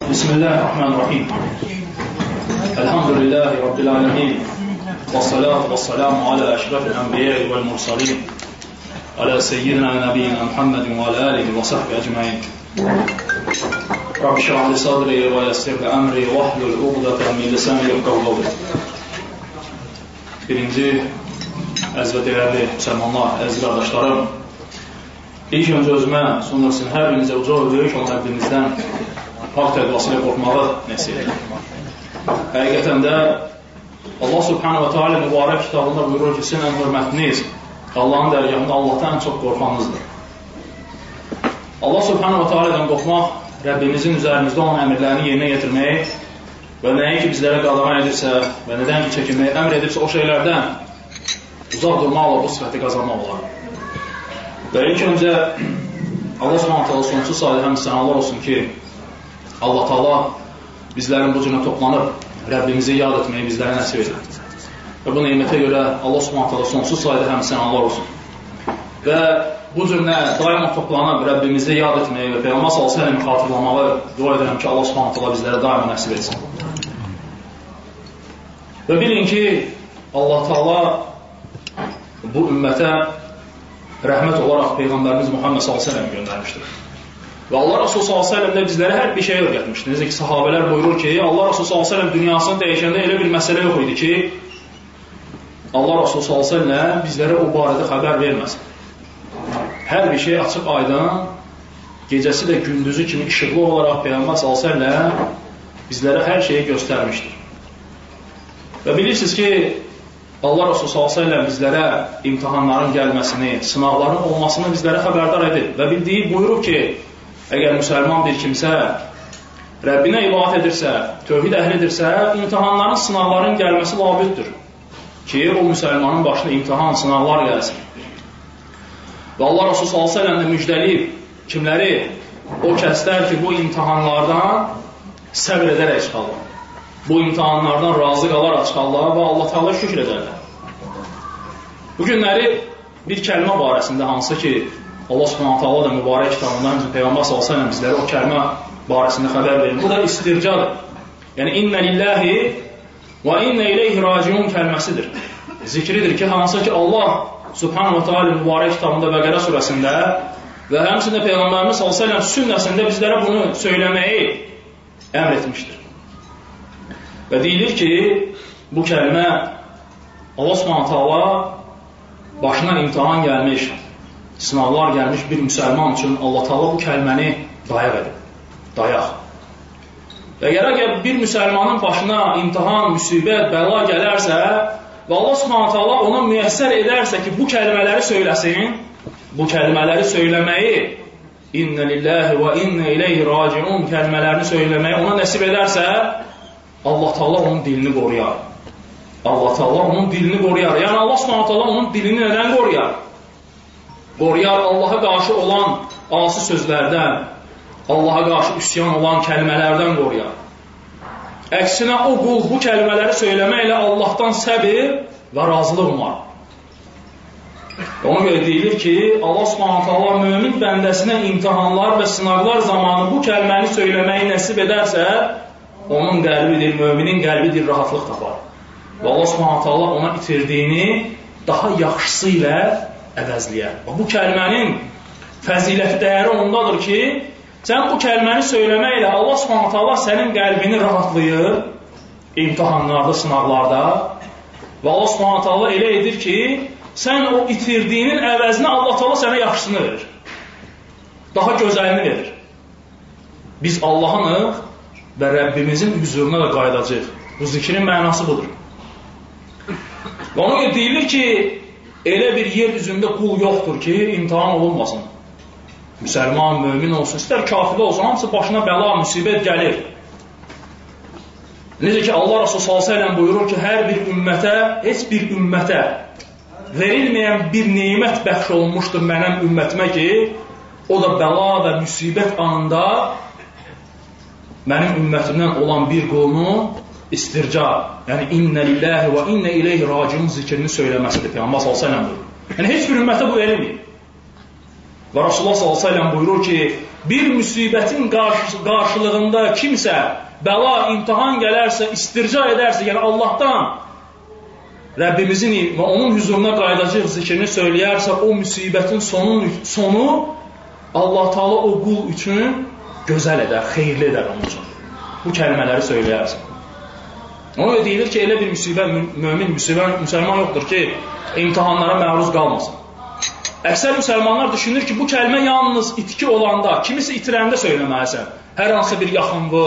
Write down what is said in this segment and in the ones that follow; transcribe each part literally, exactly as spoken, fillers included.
Bismillahirrahmanirrahim. Elhamdülillahi Rabbil alemin. Və salatu və salamu alə əşrafil ənbiyyəi vəl mursalin. Alə seyyidina nəbiyyina Muhammedin və alə alihi və sahbi əcməin. Rabbi şrah li sadri və yessir li əmri və hlul uqdatan min lisani yefqahu qawli. Birinci, əziz və dəyərli müsəlmanlar, əziz qardaşlarım, ilk öncə özümə, sonra sizin hər birinizə uca və böyük olan Rəbbimizdən haqq təqvasıyla qorxmağı nəsib edir. Həqiqətən də Allah Subhanahu wa Ta'ala mübarək kitabında buyurur ki, sizin ən hörmətiniz Allahın dərgahında Allahdan ən çox qorxmanızdır. Allah Subhanahu wa Ta'ala'dan qorxmaq Rəbbimizin üzərimizdə olan əmrlərini yerinə yetirmək və nəyi ki bizlərə qadağan edirsə və nədən ki çəkinməyi əmr edirsə o şeylərdən uzaq durmaqla bu sifəti qazanmaq olar. Və ilk öncə Allah Subhanahu wa Ta'ala sonsuz sayıda həmd sənalar olsun ki, Allah Taala bizlərin bu cürə toplanıb Rəbbimizi yad etməyi bizlərə nəsib edir. Və bu nemətə görə Allah Subhanahu Taala sonsuz sayıda həmd sənalar olsun. Və bu cürə daima toplanıb Rəbbimizi yad etməyi və Peyğəmbər sallallahu əleyhi və səlləm xatırlamağı dua edirəm ki, Allah Subhanahu Taala bizlərə daima nəsib etsin. Və bilin ki, Allah Taala bu ümmətə rəhmət olaraq Peyğəmbərimiz Muhammed sallallahu əleyhi və səlləm göndərmişdir. Və Allah Resulü sallallahu əleyhi və səlləm də bizlərə hər bir şey öyrətmişdir. Necə ki, sahabələr buyurur ki, Allah Resulü sallallahu əleyhi və səlləm dünyasını dəyişəndə elə bir məsələ yox idi ki, Allah Resulü sallallahu əleyhi və səlləm bizlərə o barədə xəbər verməsin. Hər bir şey açıq aydın, gecəsi də gündüzü kimi işıqlı olaraq Peyğəmbər sallallahu əleyhi və səlləm bizlərə hər şeyi göstərmişdir. Və bilirsiniz ki, Allah Resulü sallallahu əleyhi və səlləm bizlərə imtahanların gəlməsini, sınavların olmasını bizlərə xəbərdar edir. Və bildiyi buyurur ki, əgər müsəlman bir kimsə Rəbbinə ibadət edirsə, tövhid əhlidirsə, imtahanların, sınavların gəlməsi labüddür ki, o müsəlmanın başına imtahan, sınavlar gəlsin. Və Allah Resulü sallallahu əleyhi və səlləm də müjdəliyib kimləri? O kəslər ki, bu imtahanlardan səbr edərək çıxarlar. Bu imtahanlardan razı qalaraq çıxarlar və Allah Teala şükür edərlər. Bu günləri bir kəlmə barəsində hansı ki, Allah Subhanahu Taala da mübarək kitabından Peyğəmbər sallallahu əleyhi və səlləm bizlərə o kəlmə barəsində xəbər verir. Bu da istircadır. Yəni inna lillahi və inna ileyhi raciun kəlməsidir. Zikridir ki, hansı ki Allah Subhanahu Taala mübarək kitabında Bəqərə surəsində və həmçinin Peyğəmbərimiz sallallahu əleyhi və səlləm sünnəsində bizlərə bunu söyləməyi əmr etmişdir. Və deyilir ki, bu kəlmə Allah Subhanahu Taala başına imtahan gəlmiş, sınavlar gəlmiş bir müsəlman üçün Allah Taala bu kəlməni dayaq edib. Dayaq. Və əgər bir müsəlmanın başına imtahan, müsibət, bəla gələrsə və Allah Subhanahu Taala ona müyəssər edərsə ki, bu kəlmələri söyləsin, bu kəlmələri söyləməyi inna lillahi və inna ileyhi raciun kəlmələrini söyləməyi ona nəsib edərsə, Allah Taala onun dilini qoruyar. Allah Taala onun dilini qoruyar. Yəni Allah Subhanahu Taala onun dilini nədən qoruyar? Qoruyar Allaha qarşı olan asi sözlərdən, Allaha qarşı üsyan olan kəlmələrdən qoruyar. Əksinə o qul bu kəlmələri söyləməklə Allahdan səbir və razılıq umar. Ona görə deyilir ki, Allah Subhanahu Taala mömin bəndəsinə imtahanlar və sınavlar zamanı bu kəlməni söyləməyi nəsib edərsə, onun qəlbidir, möminin qəlbidir, rahatlıq tapar. Və Allah Subhanahu Taala ona itirdiyini daha yaxşısı ilə əvəzləyər. Bu kəlmənin fəziləti dəyəri ondadır ki, sən bu kəlməni söyləməklə Allah Subhanahu Taala sənin qəlbini rahatlayır imtahanlarda, sınavlarda və Allah Subhanahu Taala elə edir ki, sən o itirdiyinin əvəzinə Allah Taala sənə yaxşısını verir. Daha gözəlini verir. Biz Allah'ınıq və Rəbbimizin huzuruna da qayıdacaq. Bu zikrin mənası budur. Və ona görə deyilir ki, elə bir yer üzündə qul yoxdur ki, imtahan olunmasın. Müsəlman, mömin olsun, istər kafirdə olsun, hamısı başına bəla, müsibət gəlir. Necə ki, Allah Resulü sallallahu əleyhi və səlləm buyurur ki, hər bir ümmətə, heç bir ümmətə verilməyən bir nemət bəxş olunmuşdur mənim ümmətimə ki, o da bəla və müsibət anında mənim ümmətimdən olan bir qulunu istirca, yəni inna lillahi və inna ileyhi raciun zikrini söyləməsidir. Peyğəmbər sallallahu əleyhi və səlləm buyurur. Yəni heç bir ümmətə bu verilmir. Və Rasulullah sallallahu əleyhi və səlləm buyurur ki, bir müsibətin qarşı, qarşılığında kimsə bəla, imtihan gələrsə, istirca edərsə, yəni Allahdan Rəbbimizin və onun huzuruna qayıdacaq zikrini söyləyərsə, o müsibətin sonu, sonu Allah Taala o qul üçün gözəl edər, xeyirli edər onun üçün. Bu kəlmələri söyləyərsə. Ona görə deyilir ki, elə bir müsibət, mömin, müsibət, müsəlman yoxdur ki, imtihanlara məruz qalmasın. Əksər müsəlmanlar düşünür ki, bu kəlmə yalnız itki olanda, kimisi itirəndə söyləməlisən. Hər hansı bir yaxınlığı,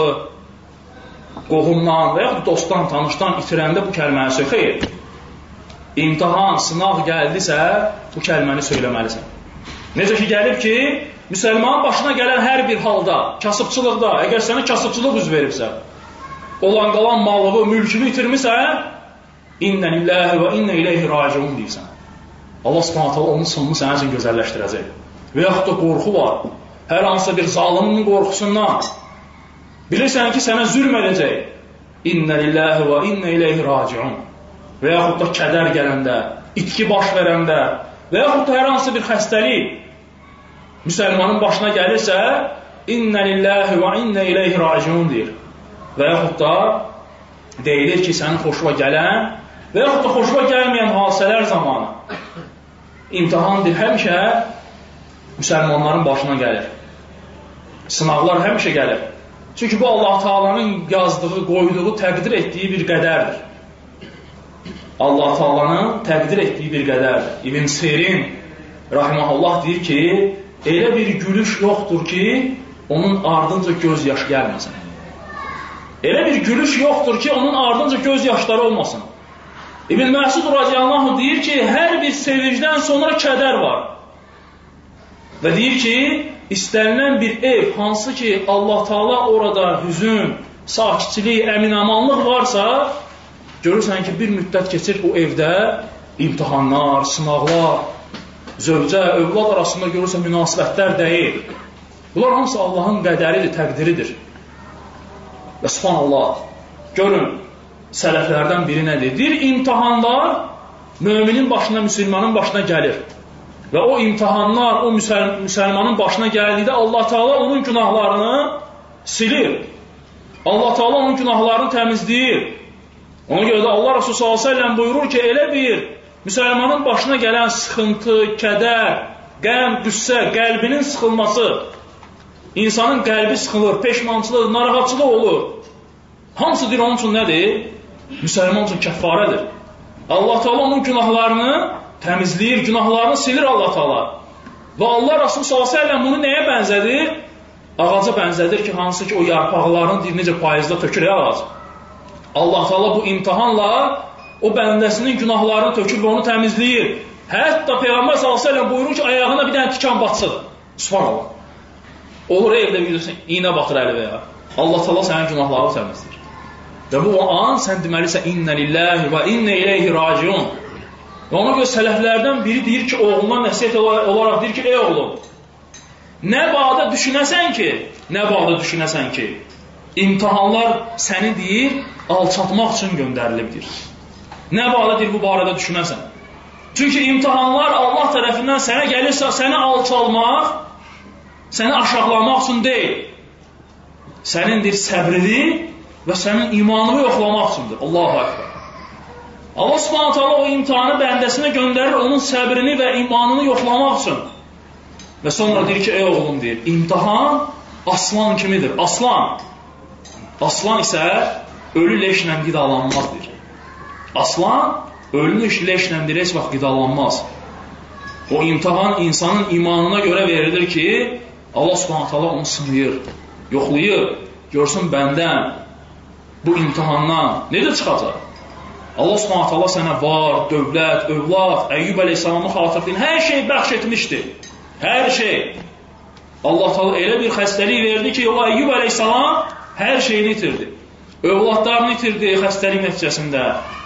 qohumdan və yaxud dostdan, tanışdan itirəndə bu kəlməni söyle. Xeyr. İmtihan, sınaq gəldisə, bu kəlməni söyləməlisən. Necə ki, gəlib ki, müsəlmanın başına gələn hər bir halda, kasıbçılıqda, əgər sənə kasıbçılıq üz veribsə, olan qalan mallığı, mülkünü itirmirsən, İnnə lillahi və innə ileyhi raciun deyirsən. Allah Subhanahu taala onun sonunu sənin üçün gözəlləşdirəcək. Və yaxud da qorxu var. Hər hansı bir zalimin qorxusundan bilirsən ki, sənə zülm edəcək. İnnə lillahi və innə ileyhi raciun. Və yaxud da kədər gələndə, itki baş verəndə və yaxud da hər hansı bir xəstəlik müsəlmanın başına gəlirsə, İnnə lillahi və innə ileyhi raciun deyir. Və yaxud da deyilir ki, sənin xoşuna gələn və yaxud da xoşuna gəlməyən hadisələr zamanı imtihandır, həmişə müsəlmanların başına gəlir. Sınaqlar həmişə gəlir. Çünki bu Allah Taala'nın yazdığı, qoyduğu, təqdir etdiyi bir qədərdir. Allah Taala'nın təqdir etdiyi bir qədərdir. İbn Sirin rahimehullah deyir ki, elə bir gülüş yoxdur ki, onun ardınca göz yaşı gəlməsin. Elə bir gülüş yoxdur ki, onun ardınca göz yaşları olmasın. İbn Məsud radiyallahu deyir ki, hər bir sevincdən sonra kədər var. Və deyir ki, istənilən bir ev, hansı ki Allah Taala orada hüzün, sakitçilik, əminamanlıq varsa, görürsən ki, bir müddət keçir o evdə imtihanlar, sınaqlar, zövcə, övlad arasında görürsən münasibətlər deyil. Bunlar hamısı Allahın qədəridir, təqdiridir. Və subhanallah, görün, sələflərdən biri nədir? Deyir, imtihanlar müminin başına, müsəlmanın başına gəlir. Və o imtihanlar o müsəl müsəlmanın başına gəldikdə Allah Taala onun günahlarını silir. Allah Taala onun günahlarını təmizləyir. Ona görə də Allah Resulü sallallahu əleyhi və səlləm buyurur ki, elə bir müsəlmanın başına gələn sıxıntı, kədər, qəm, qüssə, qəlbinin sıxılması, insanın qəlbi sıxılır, peşmançılıq, narahatçılıq olur. Hamısı deyir onun üçün nədir? Müsəlman üçün kəffarədir. Allah Taala onun günahlarını təmizləyir, günahlarını silir Allah Taala. Və Allah Resulü sallallahu əleyhi və səlləm bunu nəyə bənzədir? Ağaca bənzədir ki, hansı ki o yarpaqlarını deyir, necə payızda tökür ağac. Allah Taala bu imtihanla o bəndəsinin günahlarını tökür və onu təmizləyir. Hətta Peyğəmbər sallallahu əleyhi və səlləm buyurur ki, ayağına bir dənə tikan batsın. Subhanallah. Olur evdə bilirsən, iynə batır əli və ya. Allah Taala sənin günahlarını təmizləyir. Və bu an sən deməlisən İnnə lillahi və innə ileyhi raciun. Və ona görə sələflərdən biri deyir ki, oğluna nəsihət olaraq deyir ki, ey oğlum, nə bağda düşünəsən ki, nə bağda düşünəsən ki, imtihanlar səni deyir, alçatmaq üçün göndərilibdir. Nə bağda deyir bu barədə düşünəsən. Çünki imtihanlar Allah tərəfindən sənə gəlirsə, səni alçalmaq, səni aşağılamaq üçün deyil. Sənindir səbrini və sənin imanını yoxlamaq üçündür. Allahu Ekber. Allah Subhanahu taala o imtihanı bəndəsinə göndərir, onun səbrini və imanını yoxlamaq üçün. Və sonra deyir ki, ey oğlum deyir, imtihan aslan kimidir. Aslan. Aslan isə ölü leşlə qidalanmaz deyir. Aslan ölü leşlə deyir, heç vaxt qidalanmaz. O imtihan insanın imanına görə verilir ki, Allah Subhanahu taala onu sınayır, yoxlayır, görsün bəndən bu imtihandan necə çıxacaq? Allah Subhanahu taala sənə var, dövlət, övlad, Əyyub əleyhissalamı xatırlayın, hər şey bəxş etmişdir. Hər şey. Allah Taala elə bir xəstəlik verdi ki, o Əyyub əleyhissalam hər şeyini itirdi. Övladlarını itirdi xəstəlik nəticəsində.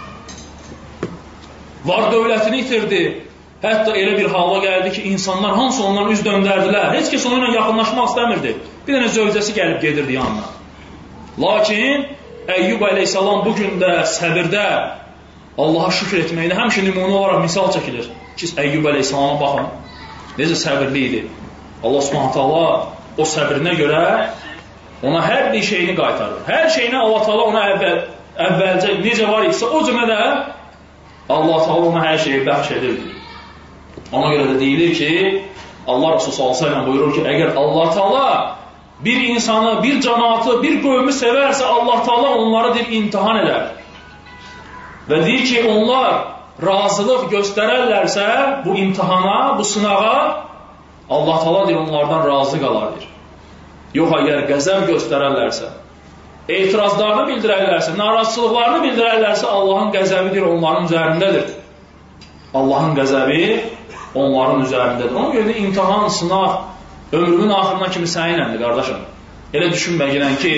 Var dövlətini itirdi. Hətta elə bir hala gəldi ki, insanlar hansı ondan üz döndərdilər. Heç kəs onunla yaxınlaşmaq istəmirdi. Bir dənə zövcəsi gəlib gedirdi yanına. Lakin Əyyub əleyhissalam bu gün də səbirdə Allaha şükür etməkdə həmişə nümunə olaraq misal çəkilir. Ki, Əyyub əleyhissalama baxın, necə səbirli idi. Allah Subhanahu taala o səbrinə görə ona hər bir şeyini qaytarır. Hər şeyini Allah Teala ona əvvəl, əvvəlcə necə var isə o cümlə də Allah Teala ona hər şeyi bəxş edir. Ona görə də deyilir ki, Allah Resulü sallallahu əleyhi və səlləm buyurur ki, əgər Allah Teala bir insanı, bir cəmaatı, bir qövmü sevərsə, Allah Teala onları deyir, imtihan edər. Və deyir ki, onlar razılıq göstərərlərsə bu imtihana, bu sınağa, Allah Teala deyir, onlardan razı qalar deyir. Yox, əgər qəzəb göstərərlərsə, etirazlarını bildirərlərsə, narazılıqlarını bildirərlərsə, Allahın qəzəbidir, onların üzərindədir. Allahın qəzəbi onların üzərindədir. Ona görə də imtihan, sınaq, ömrümün axırına kimi səninlədir, qardaşım. Elə düşünmə gələn ki,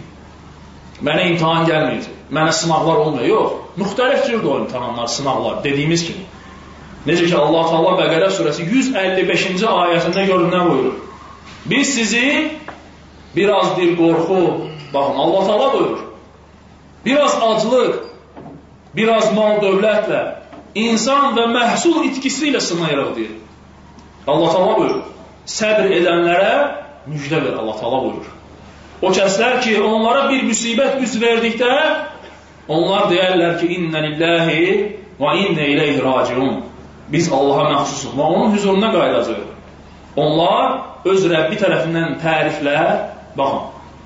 mənə imtihan gəlməyəcək, mənə sınaqlar olmuyor. Yox, müxtəlif cürdür o imtihanlar, sınaqlar, dediyimiz kimi. Necə ki, Allah Teala Bəqərə surəsi yüz əlli beşinci ayətində görün nə buyurur? Biz sizi biraz bir qorxu, baxın, Allah Teala buyurur, biraz aclıq, biraz mal dövlətlə, insan və məhsul itkisi ilə sınayırıq deyir. Allah Teala buyurur. Səbr edənlərə müjdə ver, Allah Teala buyurur. O kəslər ki, onlara bir müsibət üz verdikdə, onlar deyərlər ki, innə lillahi və innə ileyhi raciun. Biz Allaha məxsusuq və onun huzuruna qayıdacaq. Onlar öz Rəbbi tərəfindən təriflər, baxın.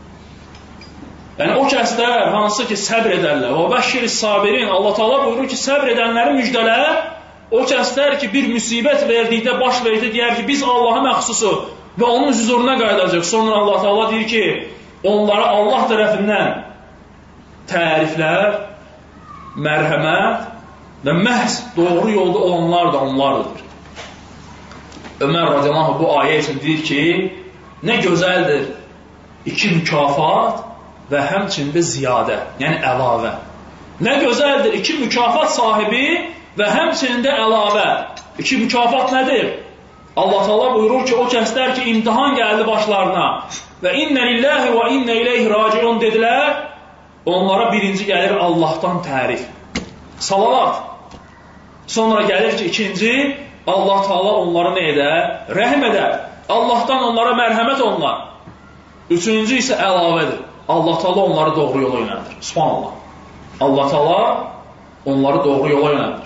Yəni o kəslər hansı ki səbr edərlər, və bəşşir sabirin, Allah Teala buyurur ki, səbr edənləri müjdələ. O kəslər ki, bir müsibət verdikdə, baş verdikdə deyər ki, biz Allaha məxsusuq və onun huzuruna qayıdacaq. Sonra Allah Teala deyir ki, onlara Allah tərəfindən təriflər, mərhəmət və məhz doğru yolda olanlar da onlardır. Ömər radiyallahu anh bu ayə üçün deyir ki, nə gözəldir iki mükafat və həmçində ziyadə, yəni əlavə. Nə gözəldir iki mükafat sahibi və həmçində əlavə. İki mükafat nədir? Allah Teala buyurur ki, o kəslər ki, imtihan gəldi başlarına və innə lillahi və innə ileyhi raciun dedilər, onlara birinci gəlir Allahdan tərif, salavat. Sonra gəlir ki, ikinci, Allah Teala onları nə edər? Rəhm edər. Allahdan onlara mərhəmət onlar. Üçüncü isə əlavədir. Allah Teala onları doğru yola yönəldir. Subhanallah. Allah Teala onları doğru yola yönəldir.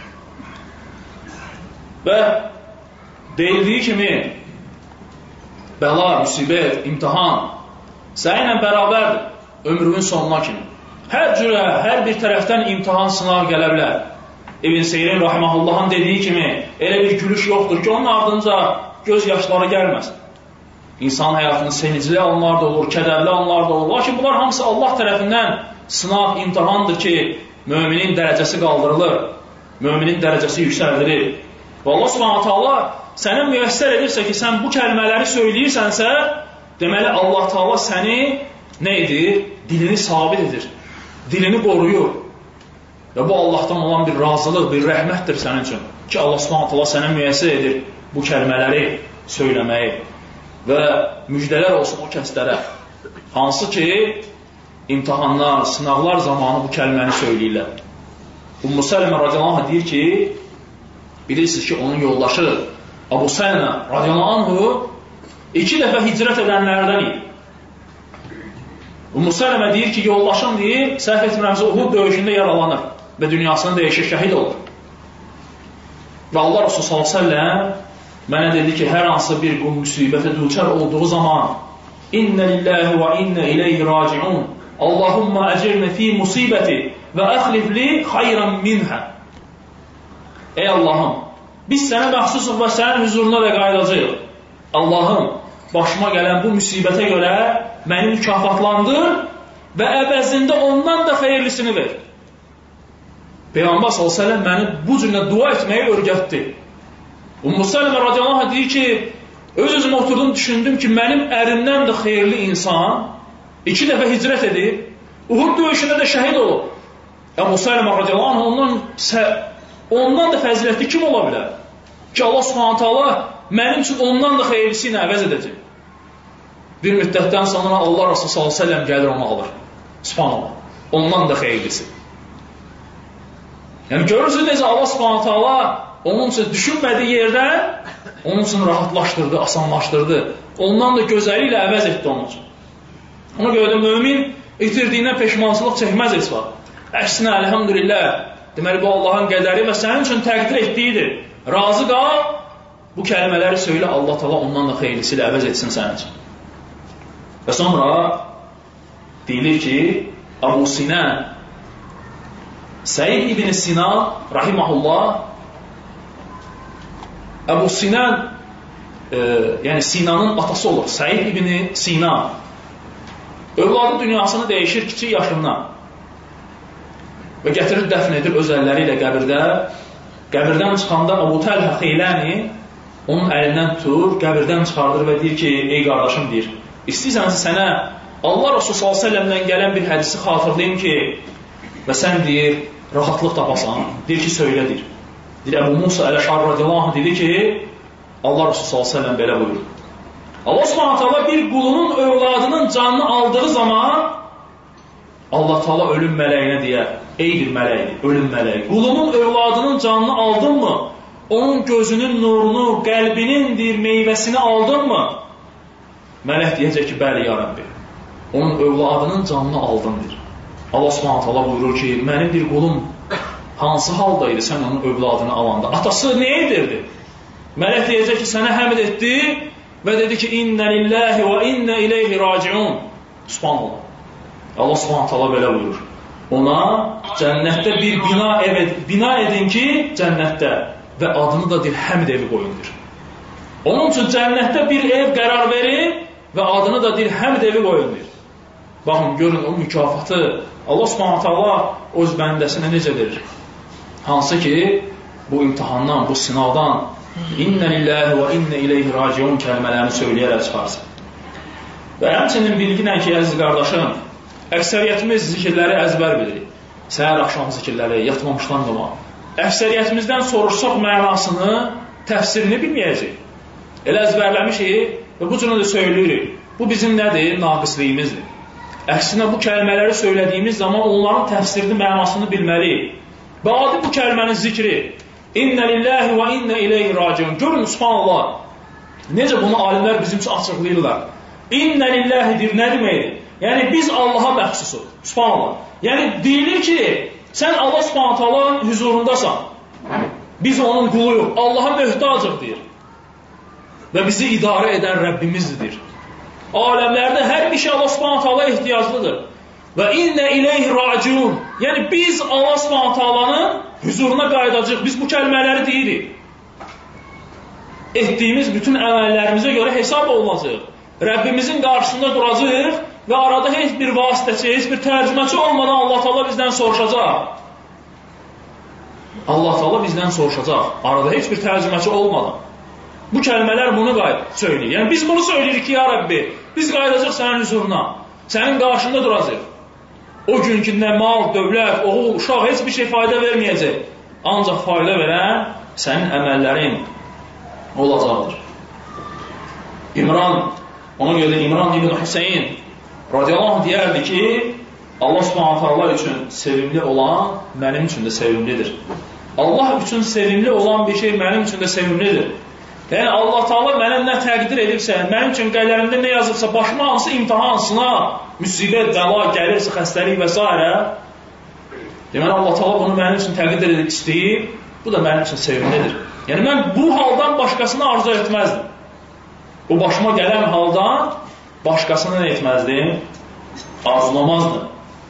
Və deyildiyi kimi bəla, müsibət, imtihan səninlə bərabərdir ömrünün sonuna kimi. Hər cürə, hər bir tərəfdən imtihan, sınaq gələ bilər. İbn Seyrin rahimahullahın dediyi kimi elə bir gülüş yoxdur ki, onun ardınca göz yaşları gəlməsin. İnsan həyatının sevincli anlar da olur, kədərli anlar da olur. Lakin bunlar hamısı Allah tərəfindən sınaq, imtihandır ki, müminin dərəcəsi qaldırılır, müminin dərəcəsi yüksəldirir. Və Allah subhanahu ta'ala sənə müyəssər edirsə ki, sən bu kəlmələri söyləyirsənsə, deməli Allah Teala səni nə edir? Dilini sabit edir, dilini qoruyur. Və bu Allahdan olan bir razılıq, bir rəhmətdir sənin üçün ki, Allah subhanahu ta'ala sənə müyəssər edir bu kəlmələri söyləməyi. Və müjdələr olsun o kəslərə, hansı ki, imtihanlar, sınaqlar zamanı bu kəlməni söyləyirlər. Ümmü Sələmə radiyallahu anh deyir ki, bilirsiniz ki, onun yoldaşı Əbu Sələmə radiyallahu anhu iki dəfə hicrət edənlərdən idi. Ümmü Sələmə deyir ki, yoldaşım deyir, səhv etmirəmsə Uhud döyüşündə yaralanır və dünyasını dəyişir, şəhid olur. Və Allah Resulü sallallahu əleyhi və səlləm mənə dedi ki, hər hansı bir qul müsibətə düçar olduğu zaman İnnə lillahi və innə ileyhi raciun Allahumma əcirnə fi musibəti və əxlifli xayran minhə. Ey Allahım, biz sənə məxsusuq və sənin huzuruna da qayıdacağıq. Allahım, başıma gələn bu müsibətə görə məni mükafatlandır və əvəzində ondan da xeyirlisini ver. Peyğəmbər sallallahu əleyhi və səlləm məni bu cürlə dua etməyi öyrətdi. Ümmü Sələmə radiyallahu anh deyir ki, öz-özümə oturdum, düşündüm ki, mənim ərimdən də xeyirli insan iki dəfə hicrət edib, Uhud döyüşündə də şəhid olub. Ümmü Sələmə radiyallahu anh ondan, ondan da fəzilətli kim ola bilər? Ki, Allah subhanahu ta'ala mənim üçün ondan da xeyirlisi ilə əvəz edəcək. Bir müddətdən sonra Allah Resulü sallallahu əleyhi və səlləm gəlir onu alır. Subhanallah. Ondan da xeyirlisi. Yəni görürsünüz necə Allah subhanahu ta'ala onun üçün düşünmədiyi yerdən onun üçün rahatlaşdırdı, asanlaşdırdı. ondan da gözəli ilə əvəz etdi onun üçün. Ona görə də mömin itirdiyindən peşmançılıq çəkməz heç vaxt. Əksinə, əlhamdülillah, deməli, bu Allahın qədəri və sənin üçün təqdir etdiyidir. Razı qal, bu kəlmələri söylə, Allah Taala ondan da xeyrisi ilə əvəz etsin sənin üçün. Və sonra deyilir ki, Əbu Sinan, Səid ibn Sinan, rahiməhullah, Əbu Sinan, e, yəni Sinanın atası olur, Səid ibn Sinan. Övladı dünyasını dəyişir kiçik yaşından və gətirir, dəfn edir öz əlləri ilə qəbirdə. Qəbirdən çıxanda Əbu Təlhə Xeyləni onun əlindən tutur, qəbirdən çıxardır və deyir ki, ey qardaşım, deyir, istəyirsənsə sənə Allah Rasulü sallallahu əleyhi və səlləmdən gələn bir hədisi xatırlayım ki, və sən, deyir, rahatlıq tapasan. Deyir ki, söylə, deyir. Deyir, Əbu Musa Əl-Əş'ari radiyallahu anh dedi ki, Allah Rasulü sallallahu əleyhi və səlləm belə buyurur. Allah Subhanahu taala bir qulunun övladının canını aldığı zaman Allah Taala ölüm mələyinə deyər, ey bir mələkdir, ölüm mələyi. Qulumun övladının canını aldın mı? Onun gözünün nurunu, qəlbinin deyir, meyvəsini aldın mı? Mələk deyəcək ki, bəli ya Rabbi. Onun övladının canını aldın, deyir. Allah Subhanahu taala buyurur ki, mənim bir qulum hansı haldaydı sən onun övladını alanda? Atası nə edirdi? Mələk deyəcək ki, sənə həmd etdi və dedi ki, innə lillahi və innə ileyhi raciun. Subhanallah. Allah Subhanahu taala belə buyurur. Ona cənnətdə bir bina, evet, bina edin ki, cənnətdə və adını da deyir, həmd evi qoyundur. Onun üçün cənnətdə bir ev qərar verir və adını da deyir, həmd evi qoyundur. Baxın, görün o mükafatı Allah Subhanahu taala öz bəndəsinə necə verir. Hansı ki, bu imtihandan, bu sınavdan İnnə lillahi və innə ileyhi raciun kəlmələrini söyləyərək çıxarsın. Və həmçinin bilginə ki, əziz qardaşım, əksəriyyətimiz zikirləri əzbər bilirik. Səhər axşam zikirləri, yatmamışdan qoma. Əksəriyyətimizdən soruşsaq mənasını, təfsirini bilməyəcək. Elə əzbərləmişik və bu cürə də söyləyirik. Bu bizim nədir? Naqisliyimizdir. Əksinə bu kəlmələri söylədiyimiz zaman onların təfsirini, mənasını bilməliyik. Və adi bu kəlmənin zikri İnnə lillahi və innə ileyhi raciun. Görün, subhanallah, necə bunu alimlər bizim üçün açıqlayırlar. İnnə lillahidir, nə deməkdir? Yəni, biz Allaha məxsusuq, subhanallah. Yəni, deyilir ki, sən Allah subhanahu taalanın huzurundasan. Biz onun quluyuq, Allaha möhtacıq, deyir. Və bizi idarə edən Rəbbimizdir. Aləmlərdə hər bir şey Allah subhanahu taala ehtiyaclıdır. Və innə ileyhi raciun. Yəni, biz Allah subhanahu taalanın huzuruna qayıdacaq. Biz bu kəlmələri deyirik. Etdiyimiz bütün əməllərimizə görə hesab olunacaq. Rəbbimizin qarşısında duracaq və arada heç bir vasitəçi, heç bir tərcüməçi olmadan Allah Taala bizdən soruşacaq. Allah Taala bizdən soruşacaq. Arada heç bir tərcüməçi olmadan. Bu kəlmələr bunu söyləyir. Yəni biz bunu söyləyirik ki, ya Rəbbi, biz qayıdacaq sənin huzuruna. Sənin qarşında duracaq. O gün ki, nə mal, dövlət, oğul, uşaq heç bir şey fayda verməyəcək. Ancaq fayda verən sənin əməllərin olacaqdır. İmran, ona görə də İmran ibn Hüseyin radiyallahu anh deyərdi ki, Allah subhanahu taala üçün sevimli olan mənim üçün də sevimlidir. Allah üçün sevimli olan bir şey mənim üçün də sevimlidir. Yəni Allah Taala mənə nə təqdir edibsə, mənim üçün qələmimdə nə yazıbsa, başıma hansı imtahan, sınav, müsibət, bəla gəlirsə, xəstəlik və s. deməli Allah Taala bunu mənim üçün təqdir edib istəyir, bu da mənim üçün sevimlidir. Yəni mən bu haldan başqasını arzu etməzdim. Bu başıma gələn haldan başqasını nə etməzdim? Arzulamazdım.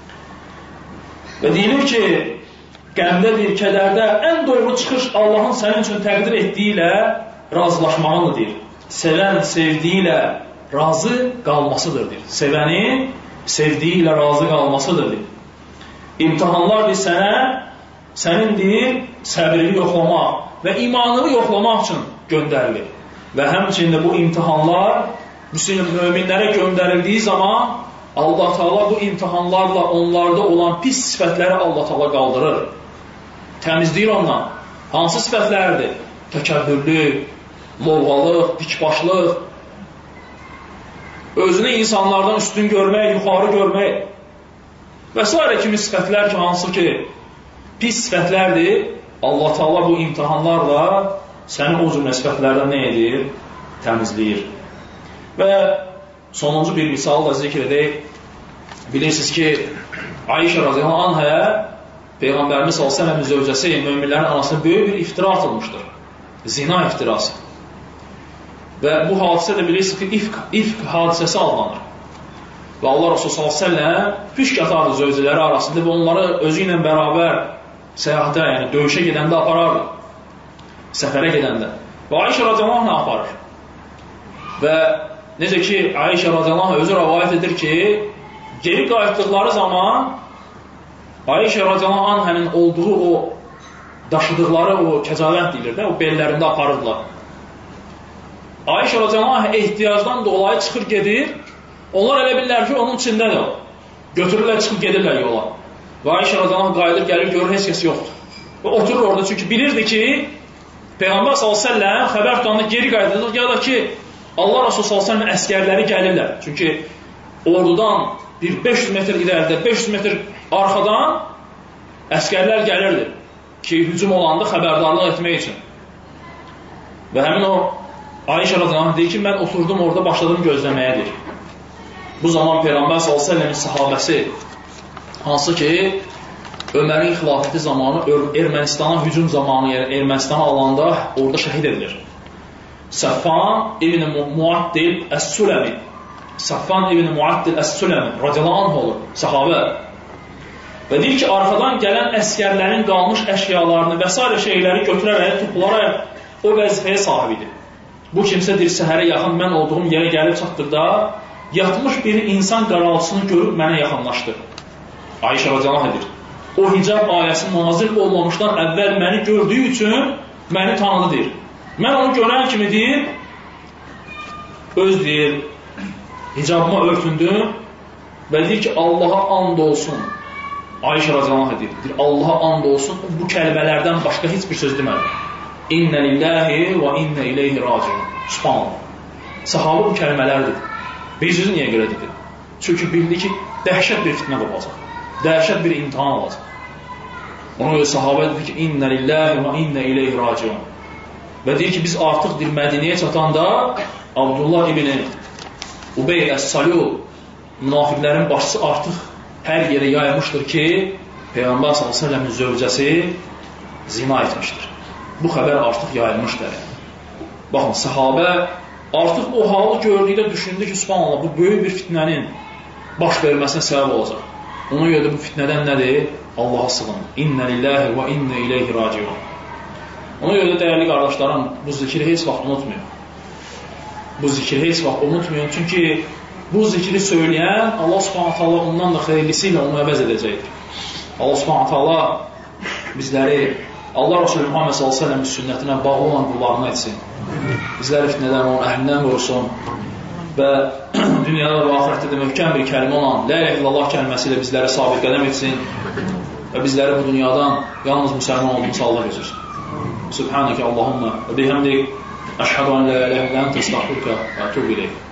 Və deyilir ki, qəmdədir, kədərdə ən doğru çıxış Allahın sənin üçün təqdir etdiyi ilə razılaşmağındır, deyir. Sevən sevdiyi ilə razı qalmasıdır, deyir. Sevənin sevdiyi ilə razı qalmasıdır, deyir. İmtihanlar bir sənə, sənin deyir, səbrini yoxlamaq və imanını yoxlamaq üçün göndərilir. Və həmçində bu imtihanlar müslim möminlərə göndərildiyi zaman Allah Taala bu imtihanlarla onlarda olan pis sifətləri Allah Taala qaldırır. Təmizləyir ondan. Hansı sifətlərdir? Təkəbbürlük, lovğalıq, dikbaşlıq, özünü insanlardan üstün görmək, yuxarı görmək və s. kimi sifətlər ki, hansı ki, pis sifətlərdir, Allah Taala bu imtihanlarla səni o cümlə sifətlərdən nə edir? Təmizləyir. Və sonuncu bir misal da zikr edək. Bilirsiniz ki, Ayşə radiyallahu anhaya Peyğəmbərimiz sallallahu əleyhi və səlləm zövcəsi möminlərin arasında böyük bir iftira atılmışdır. Zina iftirası. Və bu hadisə də bilirsiniz ki, ifk, ifk hadisəsi adlanır. Və Allah Resulü sallallahu əleyhi və səlləm püşk atardı zövcələri arasında və onları özü ilə bərabər səyahətə, yəni döyüşə gedəndə aparardı. Səfərə gedəndə. Və Ayşə radiyallahu anhə aparır. Və necə ki, Ayşə radiyallahu anhə özü rəvayət edir ki, geri qayıtdıqları zaman Ayşə radiyallahu anhənin olduğu o daşıdıqları o kəcavət deyilir də, o bellərində aparırdılar. Ayşə radiyallahu anhə ehtiyacdan dolayı çıxır gedir, onlar elə bilirlər ki, onun içindədir o. Götürürlər, çıxıb gedirlər yola. Və Ayşə radiyallahu anhə qayıdır, gəlir, görür, heç kəs yoxdur. Və oturur orada, çünki bilirdi ki, Peyğəmbər sallallahu əleyhi və səlləm xəbər tutanında geri qayıdırdı, ya da ki, Allah Resulü sallallahu əleyhi və səlləm əsgərləri gəlirlər. Çünki ordudan bir beş yüz metr irəlidə, beş yüz metr arxadan əskərlər gəlirdi ki, hücum olanda xəbərdarlıq etmək üçün. Və həmin o Ayşə radiyallahu anh deyir ki, mən oturdum orada, başladım gözləməyədir. Bu zaman Peyğəmbər sallallahu əleyhi və səlləmin sahabəsi, hansı ki, Ömərin xilafəti zamanı, Ermənistana hücum zamanı, yəni Ermənistana alanda orada şəhid edilir. Səffan ibn Muaddil Əs-Süləmi, Səffan ibn Muaddil Əs-Süləmi radiyallahu anh olur, sahabə. Və deyir ki, arxadan gələn əskərlərin qalmış əşyalarını və s. şeyləri götürərək, toplaraq o vəzifəyə sahib idi. Bu kimsə deyir, səhərə yaxın mən olduğum yerə gəlib çatdıqda, yatmış bir insan qaraltısını görüb mənə yaxınlaşdı. Ayşə radiyallahu anh edir. O hicab ayəsi nazil olmamışdan əvvəl məni gördüyü üçün məni tanıdı deyir. Mən onu görən kimi deyir, öz deyir, hicabıma örtündüm və deyir ki, Allaha and olsun. Ayşə radiyallahu anh deyir, deyir, Allaha and olsun, bu kəlmələrdən başqa heç bir söz demədi. İnnə lillahi və innə ileyhi raciun. Subhanallah. Sahabə bu kəlmələrdir. Bir sözü niyə görə dedi? Çünki bildi ki, dəhşət bir fitnə qopacaq. Dəhşət bir imtihan olacaq. Ona görə sahabə dedi ki, innə lillahi və innə ileyhi raciun. Və deyir ki, biz artıq deyir, Mədiniyə çatanda Abdullah ibn Ubey Əs-Salul münafiqlərin başçısı artıq hər yerə yaymışdır ki, Peyğəmbər sallallahu əleyhi və səlləmin zövcəsi zina etmişdir. Bu xəbər artıq yayılmışdır. Baxın, sahabə artıq o halı gördükdə düşündü ki, subhanallah, bu böyük bir fitnənin baş verməsinə səbəb olacaq. Ona görə də bu fitnədən nədir? Allaha sığın. İnnə lillahi və innə ileyhi raciun. Ona görə də dəyərli qardaşlarım, bu zikri heç vaxt unutmayın. Bu zikri heç vaxt unutmayın. Çünki bu zikri söyləyən Allah subhanahu ta'ala ondan da xeyirlisi ilə onu əvəz edəcəkdir. Allah subhanahu ta'ala bizləri Allah Resulü Muhammed sallallahu əleyhi və səlləm sünnətinə bağlı olan qullarına etsin. Bizləri fitnədən, onun əhlindən qorusun və dünyada və axirətdə də möhkəm bir kəlmə olan La ilahe illallah kəlməsi ilə bizləri sabit qədəm etsin və bizləri bu dünyadan yalnız müsəlman olduğumuz halda gözürsün. Subhanəkə Allahumma və bihamdik əşhədu an la ilahe illə əntə estəğfiruka və etûbu ileyk.